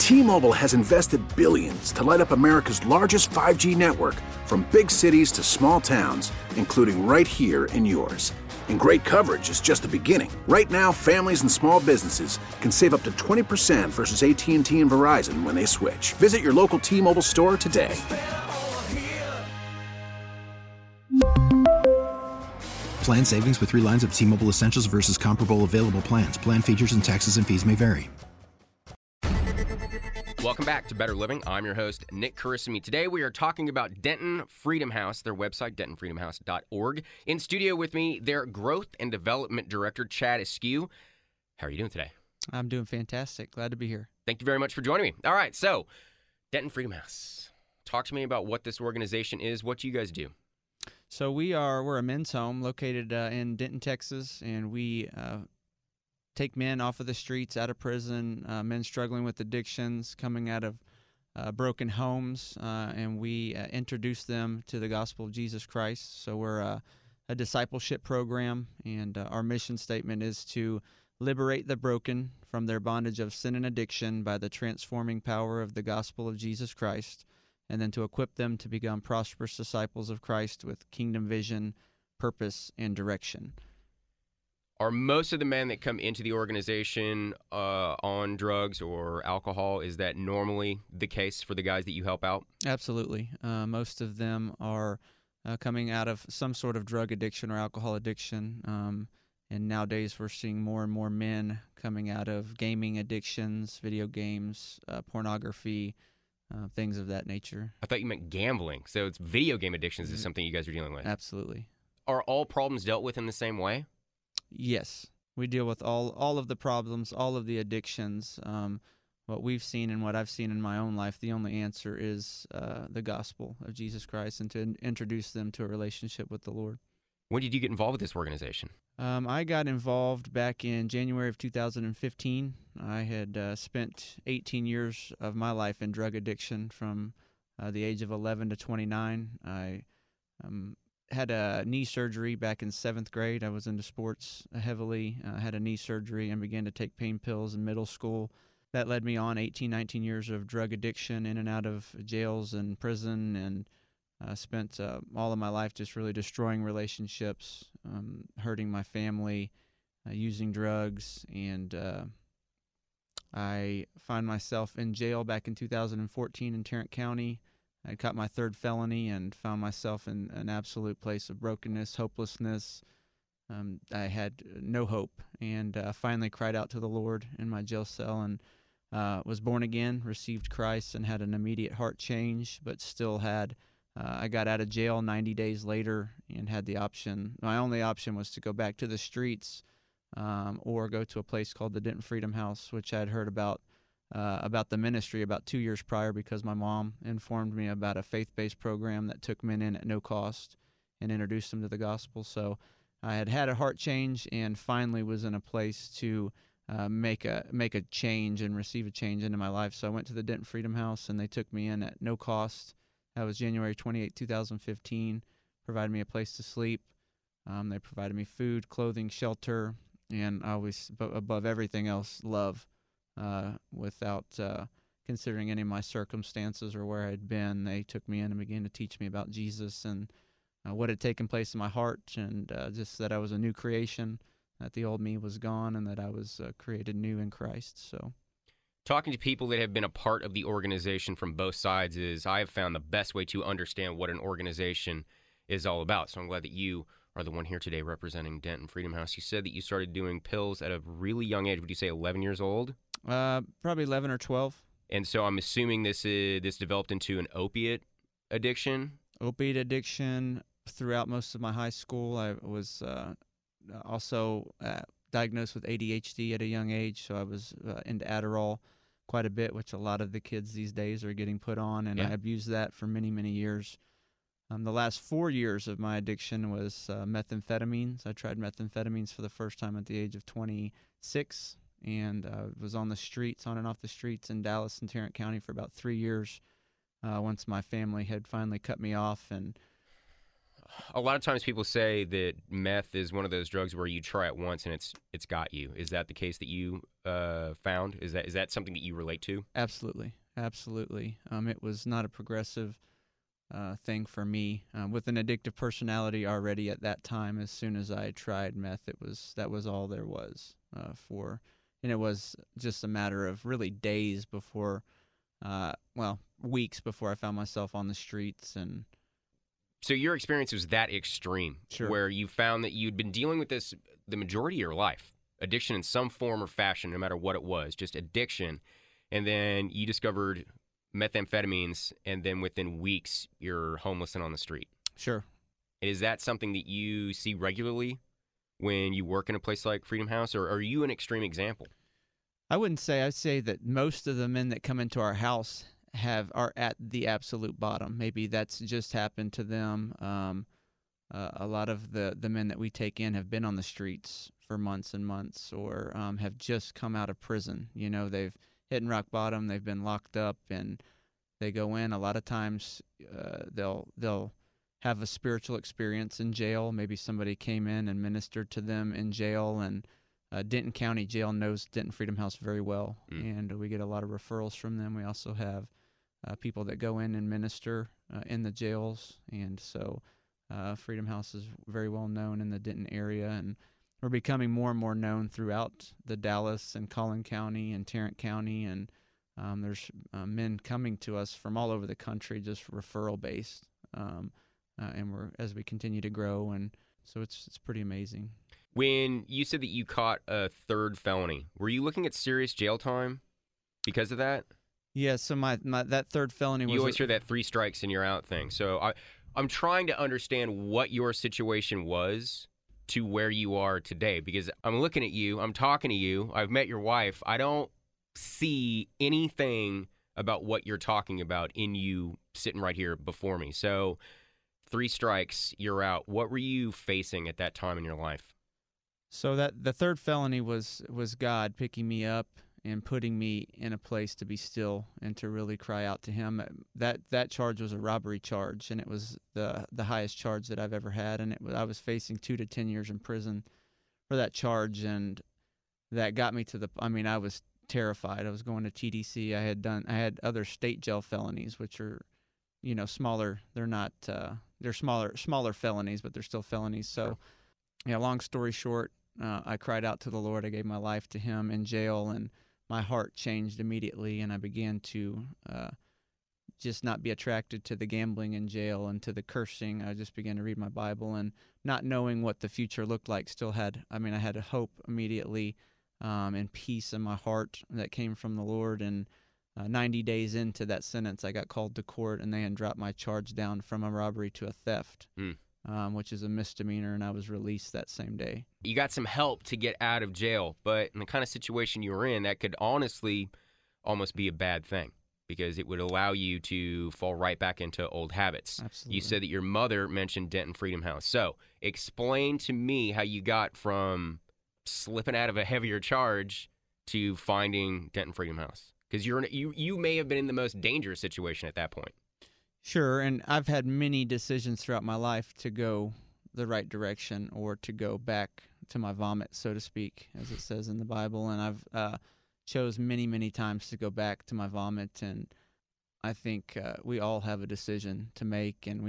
T-Mobile has invested billions to light up America's largest 5G network, from big cities to small towns, including right here in yours. And great coverage is just the beginning. Right now, families and small businesses can save up to 20% versus AT&T and Verizon when they switch. Visit your local T-Mobile store today. Plan savings with 3 lines of T-Mobile Essentials versus comparable available plans. Plan features and taxes and fees may vary. Welcome back to Better Living. I'm your host, Nick Carissimi. Today we are talking about Denton Freedom House, their website, dentonfreedomhouse.org. In studio with me, their Growth and Development Director, Chad Askew. How are you doing today? I'm doing fantastic. Glad to be here. Thank you very much for joining me. All right, so Denton Freedom House. Talk to me about what this organization is. What do you guys do? So we're a men's home located in Denton, Texas, and we take men off of the streets, out of prison, men struggling with addictions, coming out of broken homes, and we introduce them to the gospel of Jesus Christ. So we're a discipleship program, and our mission statement is to liberate the broken from their bondage of sin and addiction by the transforming power of the gospel of Jesus Christ, and then to equip them to become prosperous disciples of Christ with kingdom vision, purpose, and direction. Are most of the men that come into the organization on drugs or alcohol? Is that normally the case for the guys that you help out? Absolutely. Most of them are coming out of some sort of drug addiction or alcohol addiction. And nowadays we're seeing more and more men coming out of gaming addictions, video games, pornography, things of that nature. I thought you meant gambling. So it's video game addictions is something you guys are dealing with. Absolutely. Are all problems dealt with in the same way? Yes. We deal with all of the problems, all of the addictions. What we've seen and what I've seen in my own life, the only answer is the gospel of Jesus Christ, and to introduce them to a relationship with the Lord. When did you get involved with this organization? I got involved back in January of 2015. I had spent 18 years of my life in drug addiction from the age of 11 to 29. I had a knee surgery back in 7th grade. I was into sports heavily. I had a knee surgery and began to take pain pills in middle school. That led me on 18, 19 years of drug addiction, in and out of jails and prison, and spent all of my life just really destroying relationships, hurting my family, using drugs, and I find myself in jail back in 2014 in Tarrant County. I caught my 3rd felony and found myself in an absolute place of brokenness, hopelessness. I had no hope, and finally cried out to the Lord in my jail cell, and was born again, received Christ, and had an immediate heart change, but still had I got out of jail 90 days later and had the option. My only option was to go back to the streets or go to a place called the Denton Freedom House, which I'd heard about the ministry about 2 years prior, because my mom informed me about a faith-based program that took men in at no cost and introduced them to the gospel. So I had a heart change and finally was in a place to make a change and receive a change into my life. So I went to the Denton Freedom House, and they took me in at no cost. That was January 28, 2015, provided me a place to sleep. They provided me food, clothing, shelter, and always, above everything else, love, without considering any of my circumstances or where I'd been. They took me in and began to teach me about Jesus and what had taken place in my heart, and just that I was a new creation, that the old me was gone, and that I was created new in Christ. So, talking to people that have been a part of the organization from both sides is, I have found, the best way to understand what an organization is all about. So I'm glad that you are the one here today representing Denton Freedom House. You said that you started doing pills at a really young age. Would you say 11 years old? Probably 11 or 12. And so I'm assuming this developed into an opiate addiction? Opiate addiction throughout most of my high school. I was also diagnosed with ADHD at a young age, so I was into Adderall quite a bit, which a lot of the kids these days are getting put on, and I abused that for many, many years. The last 4 years of my addiction was methamphetamines. I tried methamphetamines for the first time at the age of 26, and was on the streets, on and off the streets in Dallas and Tarrant County for about 3 years once my family had finally cut me off. And A lot of times people say that meth is one of those drugs where you try it once and it's got you. Is that the case that you found? Is that something that you relate to? Absolutely, absolutely. It was not a progressive thing for me. With an addictive personality already at that time, as soon as I tried meth, that was all there was and it was just a matter of really days before, weeks before I found myself on the streets. And so your experience was that extreme, Sure. where you found that you'd been dealing with this the majority of your life, addiction in some form or fashion, no matter what it was, just addiction, and then you discovered methamphetamines, and then within weeks you're homeless and on the street. Sure. Is that something that you see regularly when you work in a place like Freedom House, or are you an extreme example? I'd say that most of the men that come into our house are at the absolute bottom. Maybe that's just happened to them. A lot of the men that we take in have been on the streets for months and months, or have just come out of prison. You know, they've hit rock bottom. They've been locked up, and they go in. A lot of times, they'll have a spiritual experience in jail. Maybe somebody came in and ministered to them in jail, and Denton County Jail knows Denton Freedom House very well, and we get a lot of referrals from them. We also have people that go in and minister in the jails, and so Freedom House is very well known in the Denton area, and we're becoming more and more known throughout the Dallas and Collin County and Tarrant County, and there's men coming to us from all over the country, just referral based, and as we continue to grow, and so it's pretty amazing. When you said that you caught a third felony, were you looking at serious jail time because of that? Yeah, so my that third felony was... You always hear that 3 strikes and you're out thing. So I'm trying to understand what your situation was to where you are today, because I'm looking at you, I'm talking to you, I've met your wife. I don't see anything about what you're talking about in you sitting right here before me. So 3 strikes, you're out. What were you facing at that time in your life? So that the third felony was God picking me up and putting me in a place to be still and to really cry out to Him. That charge was a robbery charge, and it was the highest charge that I've ever had, and I was facing 2 to 10 years in prison for that charge, and that got me to I was terrified. I was going to TDC. I had other state jail felonies, which are, smaller. They're not they're smaller felonies, but they're still felonies. So, long story short, I cried out to the Lord. I gave my life to Him in jail, and my heart changed immediately, and I began to just not be attracted to the gambling in jail and to the cursing. I just began to read my Bible, and not knowing what the future looked like, I had a hope immediately and peace in my heart that came from the Lord. And 90 days into that sentence, I got called to court, and they had dropped my charge down from a robbery to a theft. Which is a misdemeanor, and I was released that same day. You got some help to get out of jail, but in the kind of situation you were in, that could honestly almost be a bad thing, because it would allow you to fall right back into old habits. Absolutely. You said that your mother mentioned Denton Freedom House. So explain to me how you got from slipping out of a heavier charge to finding Denton Freedom House, because you may have been in the most dangerous situation at that point. Sure, and I've had many decisions throughout my life to go the right direction or to go back to my vomit, so to speak, as it says in the Bible. And I've chose many, many times to go back to my vomit. And I think we all have a decision to make. And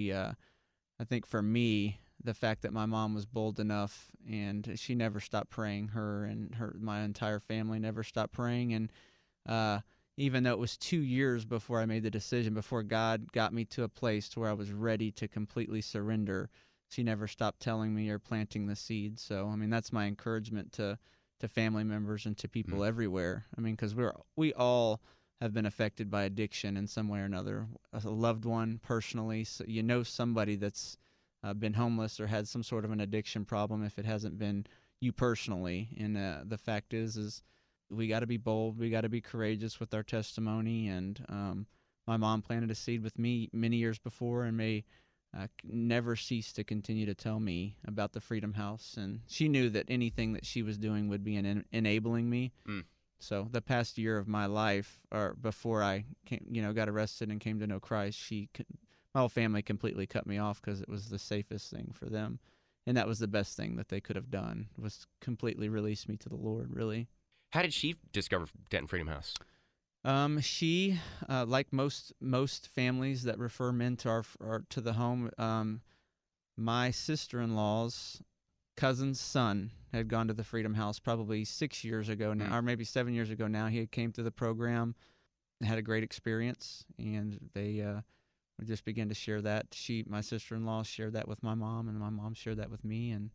I think for me, the fact that my mom was bold enough, and she never stopped praying, my entire family never stopped praying. And even though it was 2 years before I made the decision, before God got me to a place to where I was ready to completely surrender, she never stopped telling me or planting the seed. So, that's my encouragement to family members and to people everywhere. Because we all have been affected by addiction in some way or another. A loved one personally, so somebody that's been homeless or had some sort of an addiction problem if it hasn't been you personally. And the fact is we got to be bold. We got to be courageous with our testimony. And my mom planted a seed with me many years before, and may never cease to continue to tell me about the Freedom House. And she knew that anything that she was doing would be enabling me. So the past year of my life, or before I got arrested and came to know Christ, my whole family completely cut me off because it was the safest thing for them. And that was the best thing that they could have done, was completely release me to the Lord, really. How did she discover Denton Freedom House? She, like most families that refer men to to the home, my sister-in-law's cousin's son had gone to the Freedom House probably 6 years ago now, or maybe 7 years ago now. He had came through the program, had a great experience, and they just began to share that. My sister-in-law, shared that with my mom, and my mom shared that with me, and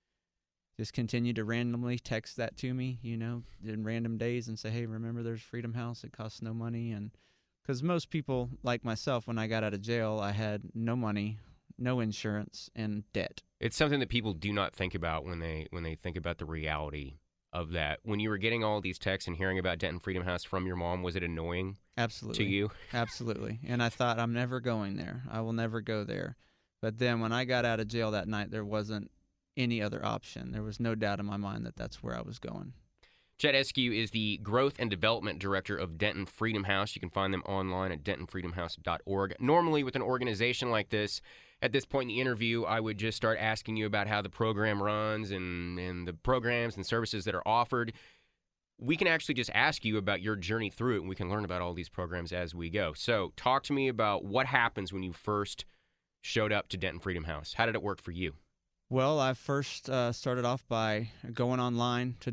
just continued to randomly text that to me, in random days and say, hey, remember there's Freedom House? It costs no money. And because most people, like myself, when I got out of jail, I had no money, no insurance, and debt. It's something that people do not think about when they think about the reality of that. When you were getting all these texts and hearing about Denton Freedom House from your mom, was it annoying? Absolutely. To you? Absolutely. And I thought, I'm never going there. I will never go there. But then when I got out of jail that night, there wasn't any other option. There was no doubt in my mind that that's where I was going. Chet Eskew is the Growth and Development Director of Denton Freedom House. You can find them online at dentonfreedomhouse.org. Normally, with an organization like this, at this point in the interview, I would just start asking you about how the program runs and the programs and services that are offered. We can actually just ask you about your journey through it, and we can learn about all these programs as we go. So talk to me about what happens when you first showed up to Denton Freedom House. How did it work for you? Well, I first started off by going online to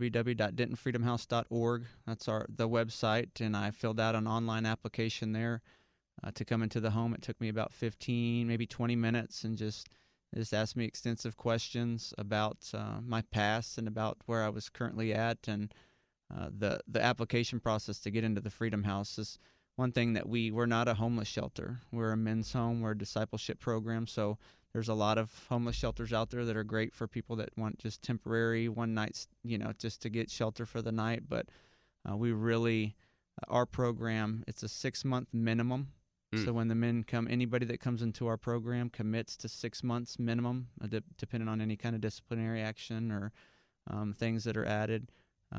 www.dentonfreedomhouse.org. That's the website, and I filled out an online application there to come into the home. It took me about 15, maybe 20 minutes, and just asked me extensive questions about my past and about where I was currently at. And the application process to get into the Freedom House is one thing that we're not a homeless shelter. We're a men's home. We're a discipleship program, so there's a lot of homeless shelters out there that are great for people that want just temporary one nights, just to get shelter for the night. But we really, our program, it's a 6-month minimum. So when the men come, anybody that comes into our program commits to 6 months minimum, depending on any kind of disciplinary action or things that are added.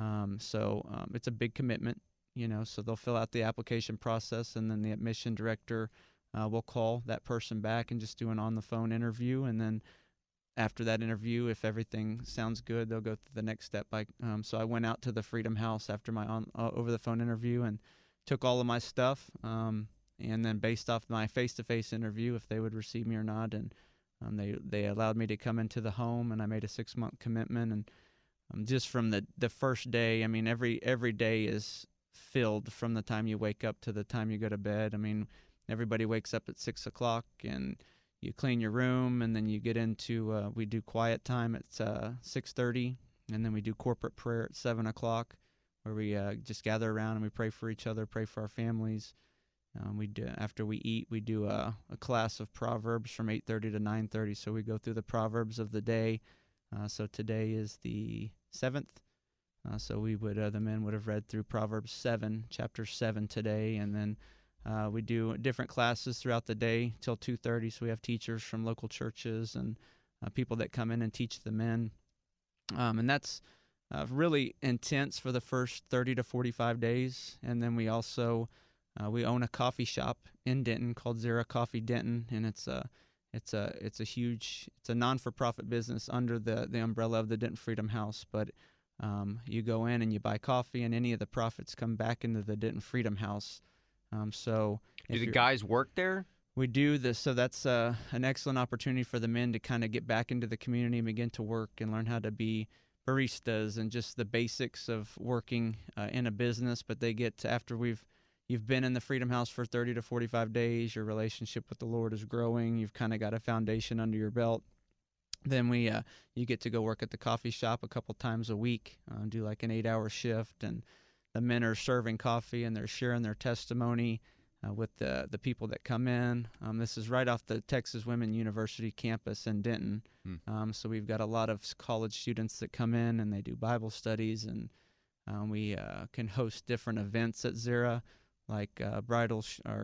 So it's a big commitment, so they'll fill out the application process, and then the admission director we'll call that person back and just do an on-the-phone interview. And then after that interview, if everything sounds good, they'll go through the next step. So I went out to the Freedom House after my over-the-phone interview and took all of my stuff. And then based off my face-to-face interview, if they would receive me or not, and they allowed me to come into the home, and I made a 6-month commitment. And just from the first day, I mean, every day is filled from the time you wake up to the time you go to bed. I mean, everybody wakes up at 6 o'clock, and you clean your room, and then you get into, we do quiet time at 6:30, and then we do corporate prayer at 7 o'clock, where we just gather around and we pray for each other, pray for our families. After we eat, we do a class of Proverbs from 8:30 to 9:30, so we go through the Proverbs of the day. So today is the 7th. So the men would have read through Proverbs 7, chapter 7 today, and then we do different classes throughout the day till 2:30. So we have teachers from local churches and people that come in and teach the men. And that's really intense for the first 30 to 45 days. And then we also we own a coffee shop in Denton called Zera Coffee Denton, and it's a non-for-profit business under the umbrella of the Denton Freedom House. But you go in and you buy coffee, and any of the profits come back into the Denton Freedom House. So do the guys work there? We do this, so that's an excellent opportunity for the men to kind of get back into the community and begin to work and learn how to be baristas and just the basics of working in a business. But they get to, after you've been in the Freedom House for 30 to 45 days, your relationship with the Lord is growing, you've kind of got a foundation under your belt. Then you get to go work at the coffee shop a couple times a week, do like an 8-hour shift, and the men are serving coffee and they're sharing their testimony with the people that come in. This is right off the Texas Women University campus in Denton. So we've got a lot of college students that come in and they do Bible studies, and we can host different events at Zera, like bridal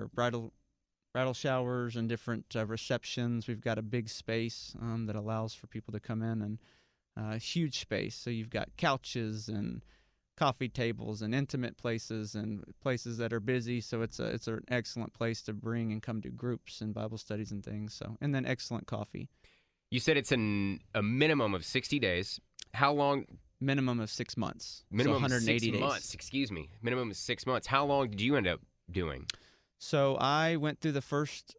showers and different receptions. We've got a big space that allows for people to come in, and huge space. So you've got couches and coffee tables and intimate places and places that are busy. So it's an excellent place to bring and come to groups and Bible studies and things. So, and then excellent coffee. You said it's a minimum of 60 days. How long? Minimum of 6 months. Minimum so 180 of 6 days. months. Excuse me. Minimum of 6 months. How long did you end up doing? So I went through the first.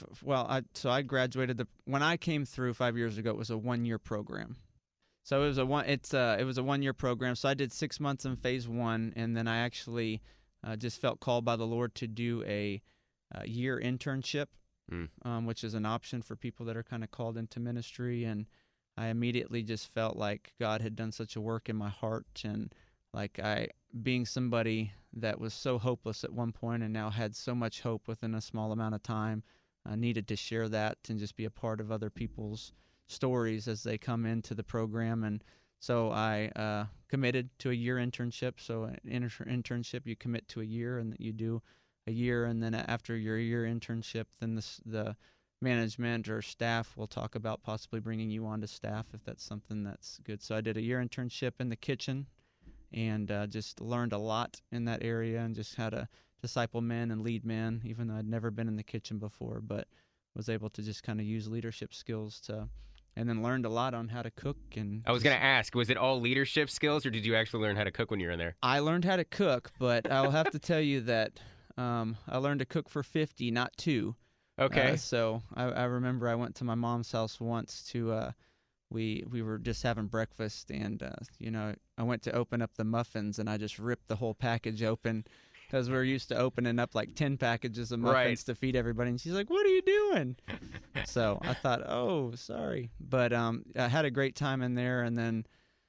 I graduated when I came through 5 years ago. It was a 1-year program. So it was a 1-year program. So I did 6 months in phase 1, and then I actually just felt called by the Lord to do a year internship, which is an option for people that are kind of called into ministry. And I immediately just felt like God had done such a work in my heart, and like being somebody that was so hopeless at one point and now had so much hope within a small amount of time, I needed to share that and just be a part of other people's stories as they come into the program. And so I committed to a year internship. So an internship, you commit to a year, and you do a year, and then after your year internship, then the management or staff will talk about possibly bringing you on to staff if that's something that's good. So I did a year internship in the kitchen, and just learned a lot in that area, and just how to disciple men and lead men, even though I'd never been in the kitchen before, but was able to just kind of use leadership skills and then learned a lot on how to cook. And I was going to ask, was it all leadership skills, or did you actually learn how to cook when you were in there? I learned how to cook, but I'll have to tell you that I learned to cook for 50, not 2. Okay. So I remember I went to my mom's house once to we were just having breakfast, and I went to open up the muffins, and I just ripped the whole package open, because we're used to opening up like 10 packages of muffins to feed everybody. And she's like, "What are you doing?" So I thought, "Oh, sorry." But I had a great time in there, and then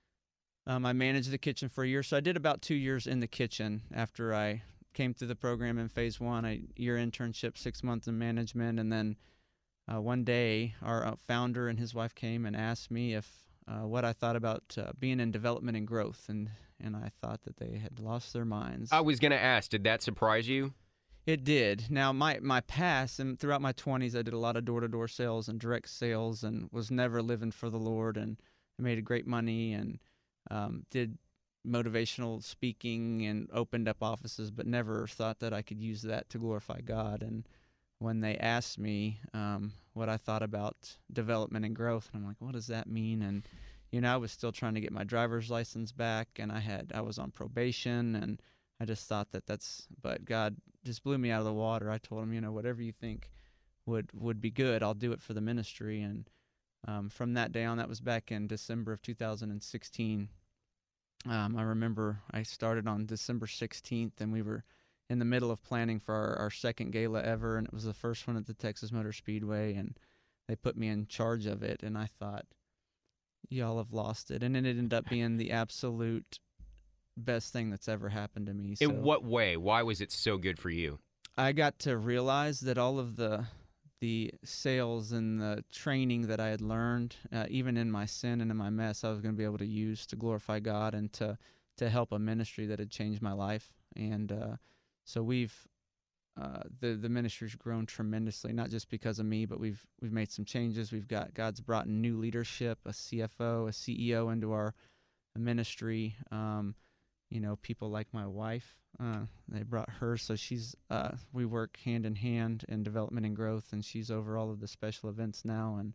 I managed the kitchen for a year. So I did about 2 years in the kitchen after I came through the program in phase 1, a year internship, 6 months in management. And then one day our founder and his wife came and asked me if what I thought about being in development and growth. And I thought that they had lost their minds. I was going to ask, did that surprise you? It did. Now, my past, and throughout my 20s, I did a lot of door-to-door sales and direct sales, and was never living for the Lord, and I made great money, and did motivational speaking and opened up offices, but never thought that I could use that to glorify God. And when they asked me what I thought about development and growth, and I'm like, what does that mean? And I was still trying to get my driver's license back, and I was on probation, and I just thought but God just blew me out of the water. I told him, whatever you think would be good, I'll do it for the ministry. And from that day on, that was back in December of 2016. I remember I started on December 16th, and we were in the middle of planning for our second gala ever, and it was the first one at the Texas Motor Speedway, and they put me in charge of it, and I thought, y'all have lost it. And it ended up being the absolute best thing that's ever happened to me. In what way? Why was it so good for you? I got to realize that all of the sales and the training that I had learned, even in my sin and in my mess, I was going to be able to use to glorify God and to help a ministry that had changed my life. And so we've the ministry's grown tremendously, not just because of me, but we've made some changes. God's brought in new leadership, a CFO, a CEO into our ministry. People like my wife, they brought her, so we work hand in hand in development and growth, and she's over all of the special events now, and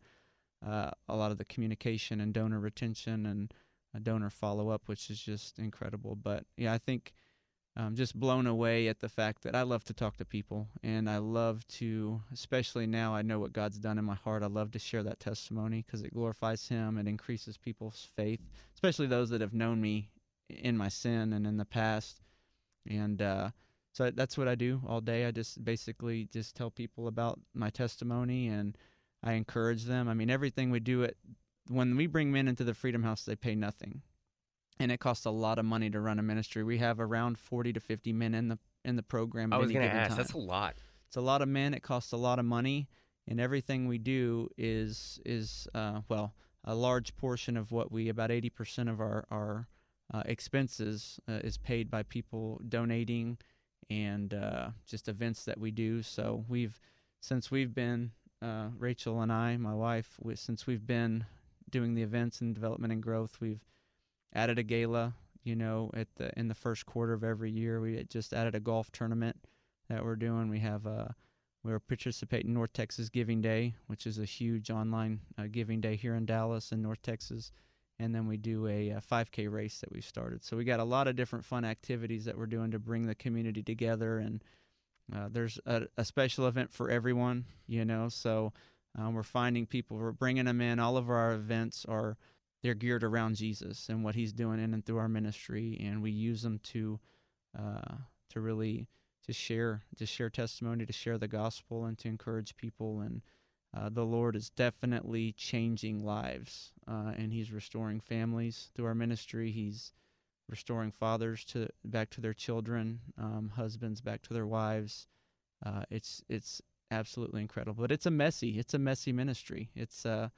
a lot of the communication and donor retention and donor follow-up, which is just incredible. But yeah, I think just blown away at the fact that I love to talk to people, and I love to, especially now I know what God's done in my heart, I love to share that testimony because it glorifies Him and increases people's faith, especially those that have known me in my sin and in the past. And so that's what I do all day. I just basically just tell people about my testimony, and I encourage them. I mean, everything we do when we bring men into the Freedom House, they pay nothing. And it costs a lot of money to run a ministry. We have around 40 to 50 men in the program at any given time. I was going to ask, that's a lot. It's a lot of men. It costs a lot of money, and everything we do is a large portion of what about 80% of our expenses is paid by people donating and just events that we do. So since we've been, Rachel and I, my wife, since we've been doing the events and development and growth, we've added a gala, in the first quarter of every year. We had just added a golf tournament that we're doing. We're participating in North Texas Giving Day, which is a huge online giving day here in Dallas and North Texas. And then we do a 5K race that we've started. So we got a lot of different fun activities that we're doing to bring the community together. And there's a special event for everyone, So we're finding people, we're bringing them in. All of our events they're geared around Jesus and what he's doing in and through our ministry. And we use them to really share testimony, to share the gospel, and to encourage people. And the Lord is definitely changing lives, and he's restoring families through our ministry. He's restoring fathers back to their children, husbands back to their wives. It's absolutely incredible. But it's a messy ministry. It's our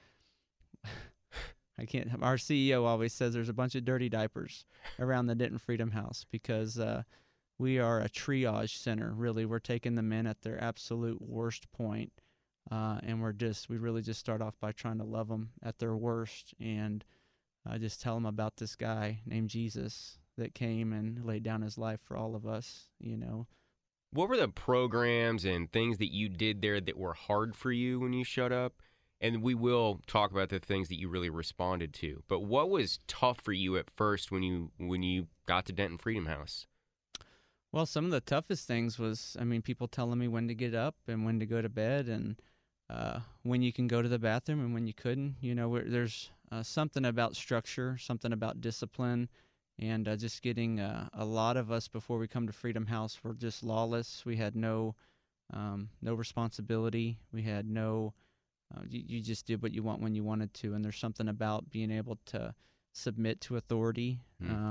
CEO always says there's a bunch of dirty diapers around the Denton Freedom House, because we are a triage center. Really, we're taking the men at their absolute worst point. And we really just start off by trying to love them at their worst, and just tell them about this guy named Jesus that came and laid down his life for all of us, What were the programs and things that you did there that were hard for you when you showed up? And we will talk about the things that you really responded to. But what was tough for you at first when you got to Denton Freedom House? Well, some of the toughest things was, people telling me when to get up and when to go to bed, and when you can go to the bathroom and when you couldn't. There's something about structure, something about discipline, and just getting a lot of us before we come to Freedom House were just lawless. We had no responsibility. We had no. You just did what you want when you wanted to, and there's something about being able to submit to authority,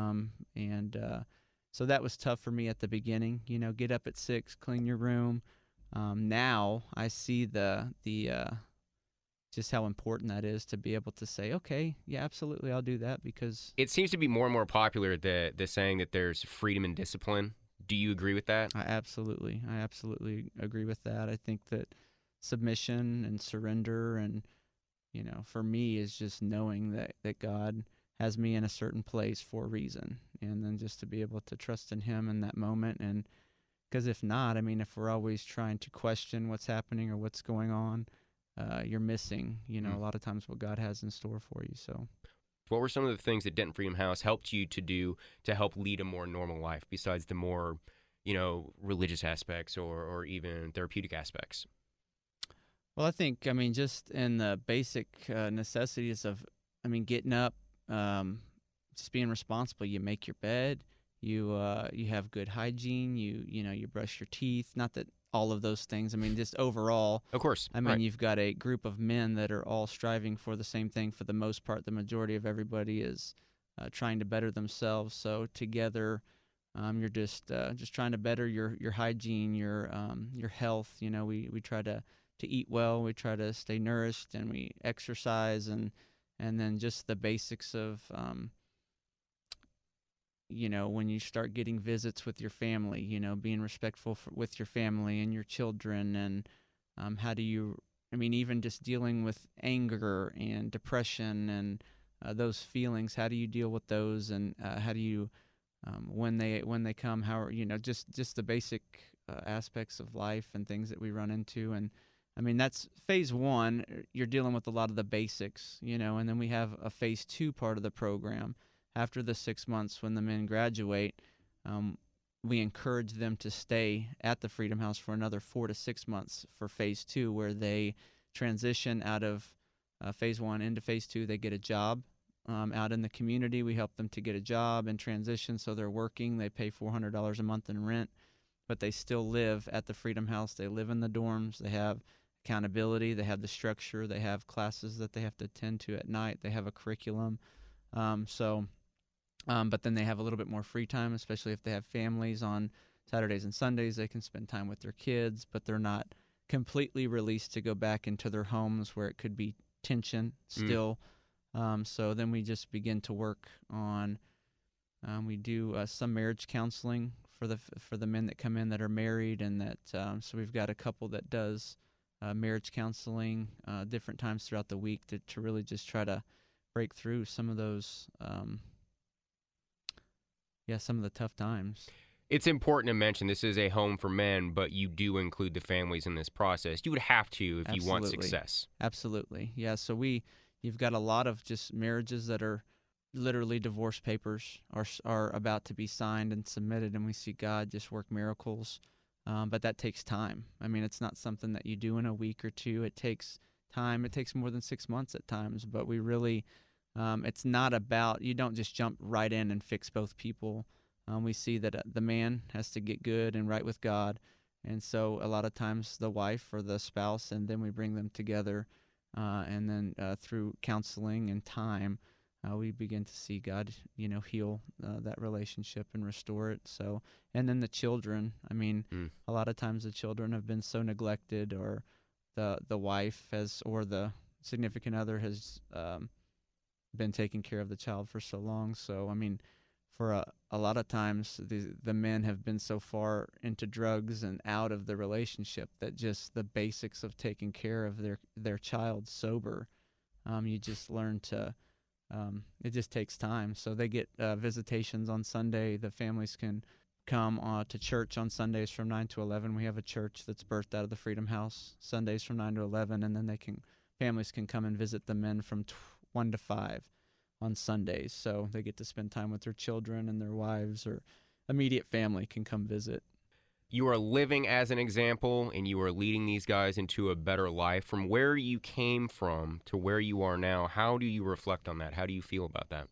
so that was tough for me at the beginning. Get up at 6, clean your room. Now I see the just how important that is to be able to say, okay, yeah, absolutely, I'll do that, because it seems to be more and more popular, the saying that there's freedom and discipline. Do you agree with that? I absolutely agree with that. I think that submission and surrender, and for me, is just knowing that God has me in a certain place for a reason, and then just to be able to trust in him in that moment. And because if not, if we're always trying to question what's happening or what's going on, you're missing, a lot of times what God has in store for you. So what were some of the things that Denton Freedom House helped you to do to help lead a more normal life, besides the more, religious aspects or even therapeutic aspects? Well, I think, just in the basic necessities of, getting up, just being responsible. You make your bed, you have good hygiene, you brush your teeth. Not that all of those things, just overall. Of course. Right. You've got a group of men that are all striving for the same thing. For the most part, the majority of everybody is trying to better themselves. So together, you're just trying to better your hygiene, your health. We try to eat well, we try to stay nourished, and we exercise, and then just the basics of, when you start getting visits with your family, being respectful with your family and your children, and how do you, even just dealing with anger and depression and those feelings, how do you deal with those, and how do you, when they come, how are, just the basic aspects of life and things that we run into. And that's phase 1. You're dealing with a lot of the basics, and then we have a phase 2 part of the program. After the 6 months, when the men graduate, we encourage them to stay at the Freedom House for another 4 to 6 months for phase 2, where they transition out of phase 1 into phase 2. They get a job out in the community. We help them to get a job and transition, so they're working. They pay $400 a month in rent, but they still live at the Freedom House. They live in the dorms. They have accountability. They have the structure. They have classes that they have to attend to at night. They have a curriculum. But then they have a little bit more free time, especially if they have families on Saturdays and Sundays. They can spend time with their kids, but they're not completely released to go back into their homes where it could be tension still. So then we just begin to work on, we do some marriage counseling for the men that come in that are married, and that so we've got a couple that does marriage counseling different times throughout the week to really just try to break through some of those some of the tough times. It's important to mention this is a home for men, but you do include the families in this process. You would have to if you want success. Absolutely. Yeah, so you've got a lot of just marriages that are literally divorce papers are about to be signed and submitted, and we see God just work miracles. But that takes time. I mean, it's not something that you do in a week or two. It takes time. It takes more than 6 months at times, but we really, it's not about, you don't just jump right in and fix both people. We see that the man has to get good and right with God, and so a lot of times the wife or the spouse, and then we bring them together, and then through counseling and time, we begin to see God, heal that relationship and restore it. So, and then the children. I mean, a lot of times the children have been so neglected, or the wife or the significant other has been taking care of the child for so long. So, I mean, for a lot of times, the men have been so far into drugs and out of the relationship that just the basics of taking care of their child sober, you just learn to, it just takes time. So they get visitations on Sunday. The families can come to church on Sundays from 9 to 11. We have a church that's birthed out of the Freedom House, Sundays from 9 to 11, and then families can come and visit the men from 1 to 5. On Sundays, so they get to spend time with their children, and their wives or immediate family can come visit. You are living as an example, and you are leading these guys into a better life. From where you came from to where you are now, how do you reflect on that? How do you feel about that?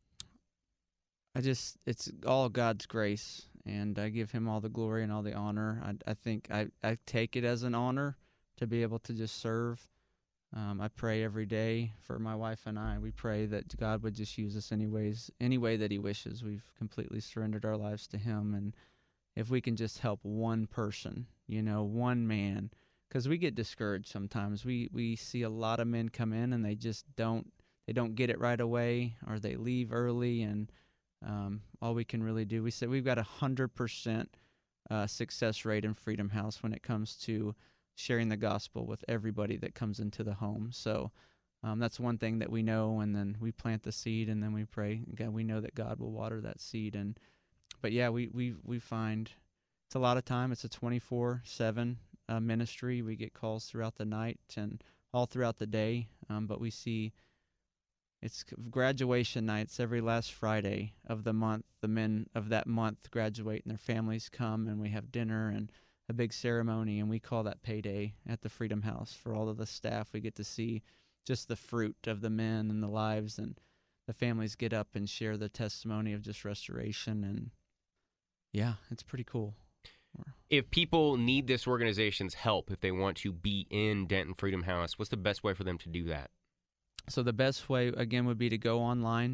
It's all God's grace, and I give him all the glory and all the honor. I think I take it as an honor to be able to just serve. I pray every day for my wife and I. We pray that God would just use us any way that he wishes. We've completely surrendered our lives to him. And if we can just help one person, one man, because we get discouraged sometimes. We see a lot of men come in and they just don't get it right away, or they leave early. And all we can really do, we say we've got 100% success rate in Freedom House when it comes to sharing the gospel with everybody that comes into the home. So that's one thing that we know, and then we plant the seed, and then we pray. Again, we know that God will water that seed. But yeah, we find it's a lot of time. It's a 24/7 ministry. We get calls throughout the night and all throughout the day. But we see it's graduation nights every last Friday of the month. The men of that month graduate, and their families come, and we have dinner and a big ceremony, and we call that payday at the Freedom House for all of the staff. We get to see just the fruit of the men and the lives, and the families get up and share the testimony of just restoration, and yeah, it's pretty cool. If people need this organization's help, if they want to be in Denton Freedom House, what's the best way for them to do that? So the best way, again, would be to go online,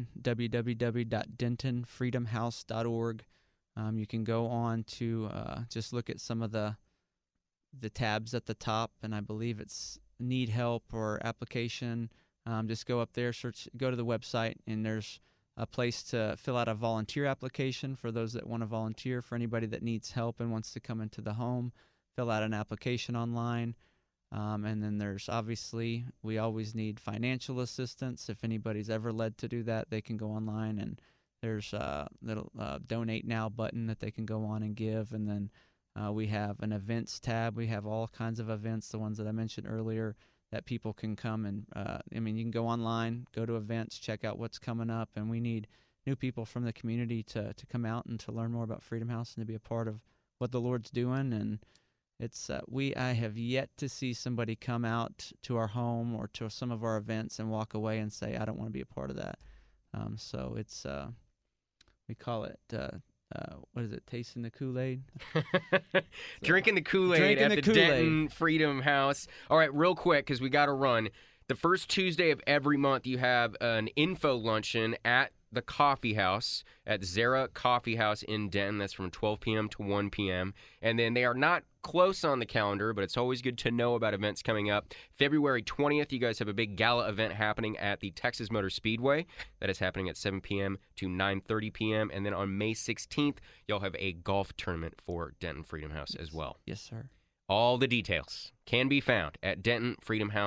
www.dentonfreedomhouse.org. You can go on to just look at some of the tabs at the top, and I believe it's need help or application. Just go up there, go to the website, and there's a place to fill out a volunteer application for those that want to volunteer. For anybody that needs help and wants to come into the home, fill out an application online. And then there's obviously, we always need financial assistance. If anybody's ever led to do that, they can go online, and there's a little donate now button that they can go on and give. And then we have an events tab. We have all kinds of events, the ones that I mentioned earlier, that people can come and, you can go online, go to events, check out what's coming up. And we need new people from the community to come out and to learn more about Freedom House and to be a part of what the Lord's doing. And it's I have yet to see somebody come out to our home or to some of our events and walk away and say, I don't want to be a part of that. So it's we call it what is it? Tasting the Kool-Aid? Drinking the Kool-Aid at the Denton Freedom House. All right, real quick, because we got to run. The first Tuesday of every month, you have an info luncheon at the coffee house at Zara Coffee House in Denton. That's from 12 p.m. to 1 p.m. And then they are not close on the calendar, but it's always good to know about events coming up. February 20th, you guys have a big gala event happening at the Texas Motor Speedway. That is happening at 7 p.m. to 9:30 p.m. And then on May 16th, you'll have a golf tournament for Denton Freedom House as well. Yes, sir. All the details can be found at dentonfreedomhouse.com.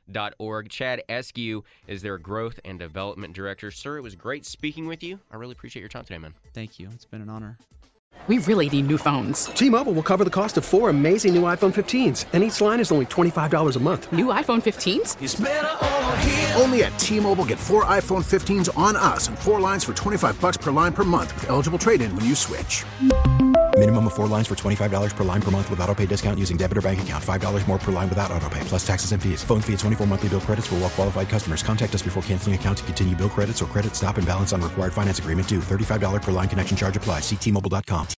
Chad Eskew is their Growth and Development Director. Sir, it was great speaking with you. I really appreciate your time today, man. Thank you. It's been an honor. We really need new phones. T-Mobile will cover the cost of 4 amazing new iPhone 15s, and each line is only $25 a month. New iPhone 15s? It's better over here. Only at T-Mobile, get 4 iPhone 15s on us and 4 lines for $25 per line per month with eligible trade-in when you switch. Minimum of 4 lines for $25 per line per month with autopay discount using debit or bank account. $5 more per line without autopay, plus taxes and fees. Phone fee at 24 monthly bill credits for well-qualified customers. Contact us before canceling account to continue bill credits or credit stop and balance on required finance agreement due. $35 per line connection charge applies. See T-Mobile.com.